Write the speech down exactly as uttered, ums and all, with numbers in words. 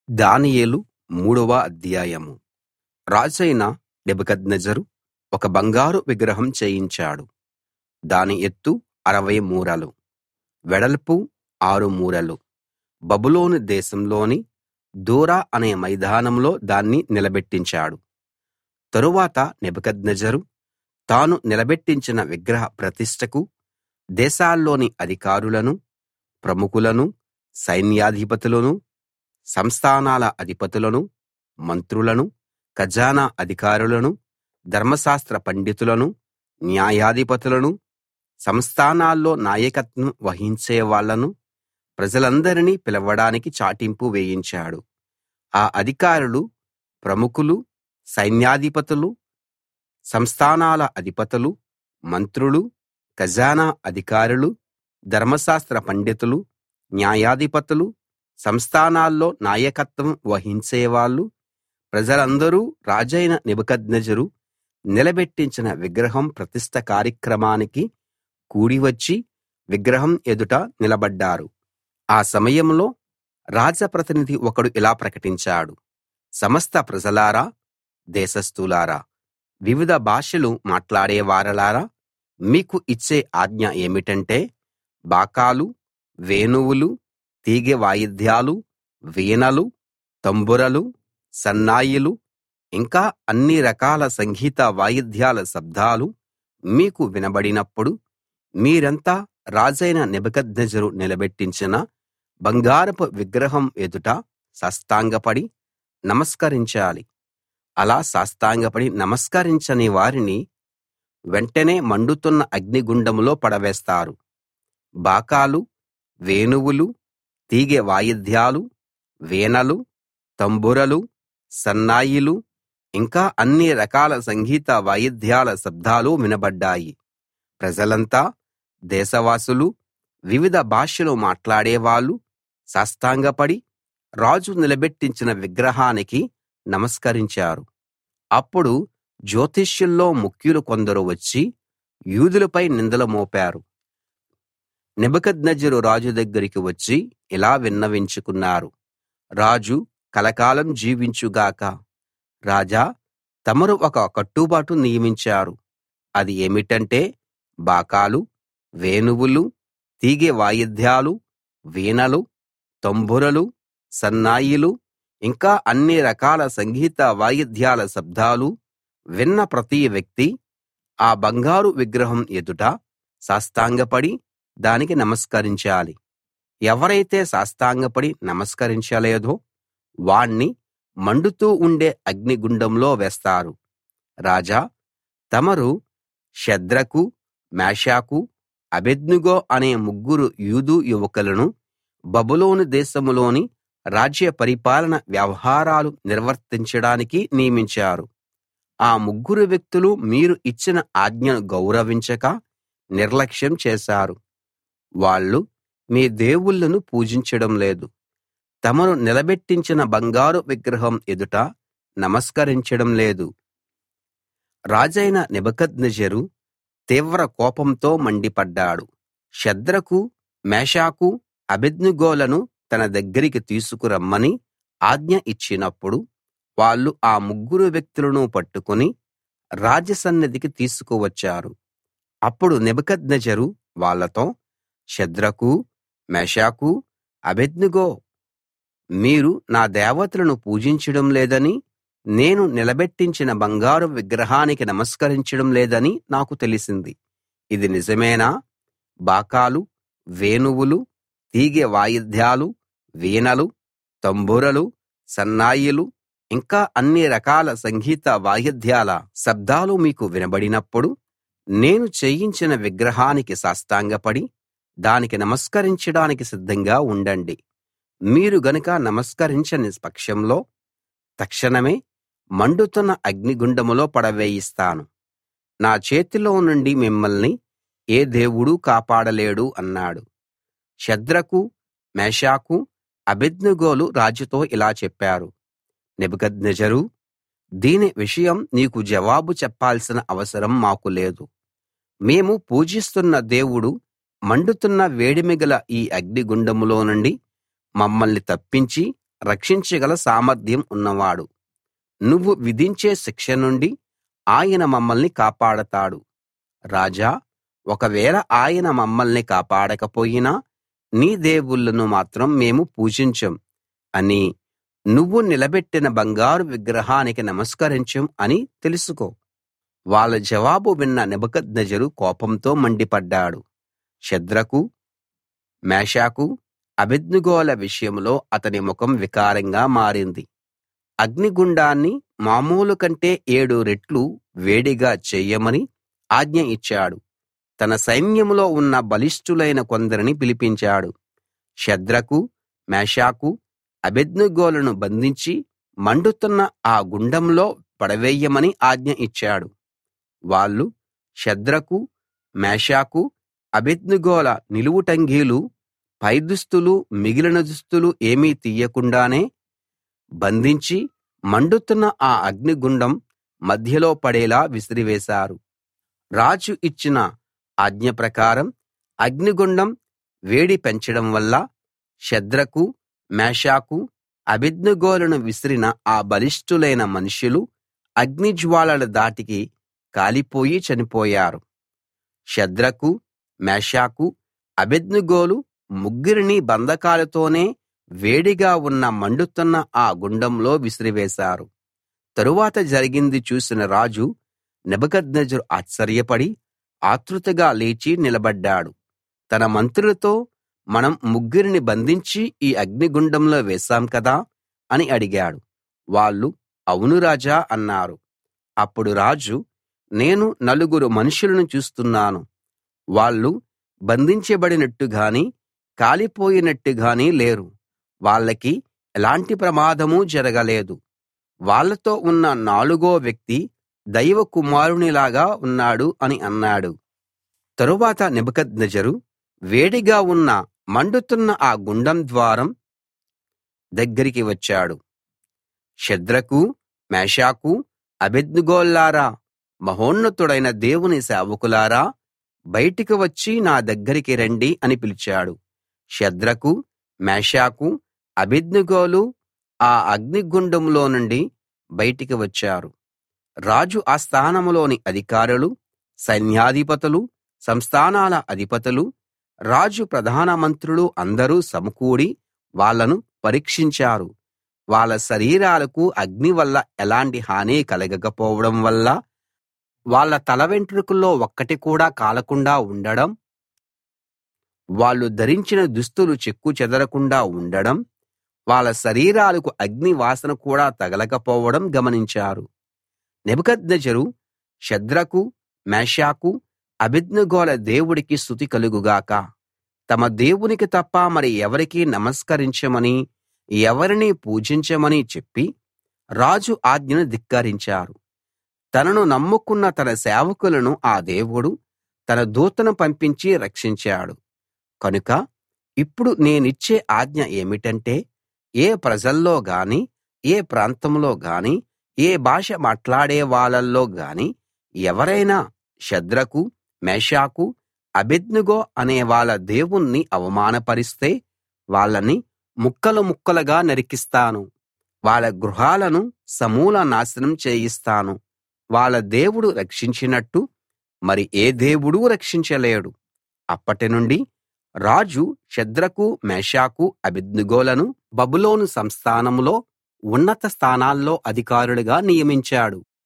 దానియేలు మూడవ అధ్యాయం. రాజైన నెబుకద్నెజరు ఒక బంగారు విగ్రహం చేయించాడు. దాని ఎత్తు అరవై మూరలు, వెడల్పు ఆరు మూరలు. బబులోను దేశంలోని దూరా అనే మైదానంలో దాన్ని నిలబెట్టించాడు. తరువాత నెబుకద్నెజరు తాను నిలబెట్టించిన విగ్రహ ప్రతిష్ఠకు దేశాల్లోని అధికారులను, ప్రముఖులను, సైన్యాధిపతులను, సంస్థానాల అధిపతులను, మంత్రులను, ఖజానా అధికారులను, ధర్మశాస్త్ర పండితులను, న్యాయాధిపతులను, సంస్థానాల్లో నాయకత్వం వహించే వాళ్ళను, ప్రజలందరినీ పిలవడానికి చాటింపు వేయించాడు. ఆ అధికారులు, ప్రముఖులు, సైన్యాధిపతులు, సంస్థానాల అధిపతులు, మంత్రులు, ఖజానా అధికారులు, ధర్మశాస్త్ర పండితులు, న్యాయాధిపతులు, సంస్థానాల్లో నాయకత్వం వహించేవాళ్ళు, ప్రజలందరూ రాజైన నెబుకద్నెజరు నిలబెట్టించిన విగ్రహం ప్రతిష్ఠ కార్యక్రమానికి కూడివచ్చి విగ్రహం ఎదుట నిలబడ్డారు. ఆ సమయంలో రాజప్రతినిధి ఒకడు ఇలా ప్రకటించాడు: సమస్త ప్రజలారా, దేశస్థులారా, వివిధ భాషలు మాట్లాడేవారలారా, మీకు ఇచ్చే ఆజ్ఞ ఏమిటంటే, బాకాలు, వేణువులు, తీగె వాయిద్యాలు, వీణలు, తంబురలు, సన్నాయిలు, ఇంకా అన్ని రకాల సంగీత వాయిద్యాల శబ్దాలు మీకు వినబడినప్పుడు మీరంతా రాజైన నెబుకద్నెజరు నిలబెట్టించిన బంగారపు విగ్రహం ఎదుట సాష్టాంగపడి నమస్కరించాలి. అలా సాష్టాంగపడి నమస్కరించని వారిని వెంటనే మండుతున్న అగ్నిగుండంలో పడవేస్తారు. బాకాలు, వేణువులు, తీగె వాయిద్యాలు, వీణలు, తంబురలు, సన్నాయిలు, ఇంకా అన్ని రకాల సంగీత వాయిద్యాల శబ్దాలు వినబడ్డాయి. ప్రజలంతా, దేశవాసులు, వివిధ భాషలు మాట్లాడేవాళ్ళు సాష్టాంగపడి రాజు నిలబెట్టించిన విగ్రహానికి నమస్కరించారు. అప్పుడు జ్యోతిష్యుల్లో ముఖ్యులు కొందరు వచ్చి యూదులపై నిందలు మోపారు. నెబుకద్నెజరు రాజు దగ్గరికి వచ్చి ఇలా విన్నవించుకున్నారు: రాజు కలకాలం జీవించు గాక. రాజా, తమరు ఒక కట్టుబాటు నియమించారు. అది ఏమిటంటే, బాకాలు, వేణువులు, తీగె వాయిద్యాలు, వీణలు, తంబురలు, సన్నాయిలు, ఇంకా అన్ని రకాల సంగీత వాయిద్యాల శబ్దాలు విన్న ప్రతి వ్యక్తి ఆ బంగారు విగ్రహం ఎదుట సాష్టాంగపడి దానికి నమస్కరించాలి. ఎవరైతే సాష్టాంగపడి నమస్కరించలేదో వాణ్ణి మండుతూ ఉండే అగ్నిగుండంలో వేస్తారు. రాజా, తమరు షద్రకు, మేషాకు, అబేద్నెగో అనే ముగ్గురు యూదు యువకులను బబులోను దేశంలోని రాజ్య పరిపాలన వ్యవహారాలు నిర్వర్తించడానికి నియమించారు. ఆ ముగ్గురు వ్యక్తులు మీరు ఇచ్చిన ఆజ్ఞను గౌరవించక నిర్లక్ష్యం చేశారు. వాళ్ళు మీ దేవుళ్ళను పూజించడం లేదు, తమరు నిలబెట్టించిన బంగారు విగ్రహం ఎదుట నమస్కరించడం లేదు. రాజైన నెబుకద్నెజరు తీవ్ర కోపంతో మండిపడ్డాడు. షద్రకు, మేషాకు, అబేద్నెగోలను తన దగ్గరికి తీసుకురమ్మని ఆజ్ఞ ఇచ్చినప్పుడు వాళ్ళు ఆ ముగ్గురు వ్యక్తులను పట్టుకుని రాజసన్నిధికి తీసుకువచ్చారు. అప్పుడు నెబుకద్నెజరు వాళ్ళతో, షద్రకు, మేషాకు, అబేద్నెగో, మీరు నా దేవతలను పూజించడం లేదని, నేను నిలబెట్టించిన బంగారు విగ్రహానికి నమస్కరించడం లేదని నాకు తెలిసింది. ఇది నిజమేనా? బాకాలు, వేణువులు, తీగె వాయిద్యాలు, వీణలు, తంబురలు, సన్నాయిలు, ఇంకా అన్ని రకాల సంగీత వాయిద్యాల శబ్దాలు మీకు వినబడినప్పుడు నేను చేయించిన విగ్రహానికి సాష్టాంగపడి దానికి నమస్కరించడానికి సిద్ధంగా ఉండండి. మీరు గనుక నమస్కరించని పక్షంలో తక్షణమే మండుతున్న అగ్నిగుండంలో పడవేయిస్తాను. నా చేతిలో నుండి మిమ్మల్ని ఏ దేవుడూ కాపాడలేడు అన్నాడు. షద్రకు, మేషాకు, అబేద్నెగోలు రాజుతో ఇలా చెప్పారు: నెబుకద్నెజరూ, దీని విషయం నీకు జవాబు చెప్పాల్సిన అవసరం మాకు లేదు. మేము పూజిస్తున్న దేవుడు మండుతున్న వేడిమి గల ఈ అగ్నిగుండంలో నుండి మమ్మల్ని తప్పించి రక్షించగల సామర్థ్యం ఉన్నవాడు. నువ్వు విధించే శిక్ష నుండి ఆయన మమ్మల్ని కాపాడతాడు. రాజా, ఒకవేళ ఆయన మమ్మల్ని కాపాడకపోయినా నీ దేవుళ్ళను మాత్రం మేము పూజించం అని, నువ్వు నిలబెట్టిన బంగారు విగ్రహానికి నమస్కరించం అని తెలుసుకో. వాళ్ళ జవాబు విన్న నెబుకద్నెజరు కోపంతో మండిపడ్డాడు. షద్రకు, మేషాకు, అబేద్నెగోల విషయంలో అతని ముఖం వికారంగా మారింది. అగ్నిగుండాన్ని మామూలు కంటే ఏడు రెట్లు వేడిగా చెయ్యమని ఆజ్ఞ ఇచ్చాడు. తన సైన్యంలో ఉన్న బలిష్ఠులైన కొందరిని పిలిపించాడు. షద్రకు, మేషాకు, అబేద్నెగోలను బంధించి మండుతున్న ఆ గుండంలో పడవేయమని ఆజ్ఞ ఇచ్చాడు. వాళ్ళు షద్రకు, మేషాకు, అబేద్నెగోల నిలువుటంగీలు, పైదుస్తులు, మిగిలిన దుస్తులు ఏమీ తీయకుండానే బంధించి మండుతున్న ఆ అగ్నిగుండం మధ్యలో పడేలా విసిరివేశారు. రాజు ఇచ్చిన ఆజ్ఞ ప్రకారం అగ్నిగుండం వేడి పెంచడం వల్ల షద్రకు, మేషాకు, అబేద్నెగోలను విసిరిన ఆ బలిష్ఠులైన మనుషులు అగ్నిజ్వాలల ధాటికి కాలిపోయి చనిపోయారు. షద్రకు, మేషాకు, అబేద్నెగోలు ముగ్గురిని బంధకాలతోనే వేడిగా ఉన్న మండుతున్న ఆ గుండంలో విసిరివేశారు. తరువాత జరిగింది చూసిన రాజు నెబుకద్నెజరు ఆశ్చర్యపడి ఆతృతగా లేచి నిలబడ్డాడు. తన మంత్రులతో, మనం ముగ్గురిని బంధించి ఈ అగ్నిగుండంలో వేశాం కదా అని అడిగాడు. వాళ్ళు అవును రాజా అన్నారు. అప్పుడు రాజు, నేను నలుగురు మనుషులను చూస్తున్నాను. వాళ్ళు బంధించబడినట్టుగానీ కాలిపోయినట్టుగానీ లేరు. వాళ్ళకి ఎలాంటి ప్రమాదమూ జరగలేదు. వాళ్ళతో ఉన్న నాలుగో వ్యక్తి దైవ కుమారునిలాగా ఉన్నాడు అని అన్నాడు. తరువాత నెబుకద్నెజరు వేడిగా ఉన్న మండుతున్న ఆ గుండం ద్వారం దగ్గరికి వచ్చాడు. షద్రకు, మేషాకు, అబేద్నెగోల్లారా, మహోన్నతుడైన దేవుని సేవకులారా, బయటికి వచ్చి నా దగ్గరికి రండి అని పిలిచాడు. షద్రకు, మేషాకు, అబేద్నెగోలు ఆ అగ్నిగుండంలో నుండి బయటికి వచ్చారు. రాజు ఆస్థానంలోని అధికారులు, సైన్యాధిపతులు, సంస్థానాల అధిపతులు, రాజు ప్రధాన మంత్రులు అందరూ సమకూడి వాళ్ళను పరీక్షించారు. వాళ్ళ శరీరాలకు అగ్ని వల్ల ఎలాంటి హాని కలగకపోవడం వల్ల, వాళ్ళ తల వెంట్రుకల్లో ఒక్కటి కూడా కాలకుండా ఉండడం, వాళ్ళు ధరించిన దుస్తులు చెక్కు చెదరకుండా ఉండడం, వాళ్ళ శరీరాలకు అగ్ని వాసన కూడా తగలకపోవడం గమనించారు. నెబుకద్నెజరు షద్రకు, మేషాకు, అబేద్నెగోల దేవుడికి స్తుతి కలుగుగాక, తమ దేవునికి తప్ప మరి ఎవరికీ నమస్కరించమని, ఎవరినీ పూజించమని చెప్పి రాజు ఆజ్ఞను ధిక్కరించారు. తనను నమ్ముకున్న తన సేవకులను ఆ దేవుడు తన దూతను పంపించి రక్షించాడు. కనుక ఇప్పుడు నేనిచ్చే ఆజ్ఞ ఏమిటంటే, ఏ ప్రజల్లో గాని, ఏ ప్రాంతంలో గాని, ఏ భాష మాట్లాడే వాళ్ళల్లో గాని ఎవరైనా షద్రకు, మేషాకు, అబేద్నెగో అనే వాళ్ళ దేవుణ్ణి అవమానపరిస్తే వాళ్ళని ముక్కలు ముక్కలుగా నరికిస్తాను. వాళ్ళ గృహాలను సమూల నాశనం చేయిస్తాను. వాళ్ళ దేవుడు రక్షించినట్టు మరి ఏ దేవుడూ రక్షించలేడు. అప్పటినుండి రాజు షద్రకు, మేషాకు, అబేద్నెగోలను బబులోను సంస్థానంలో ఉన్నత స్థానాల్లో అధికారులుగా నియమించాడు.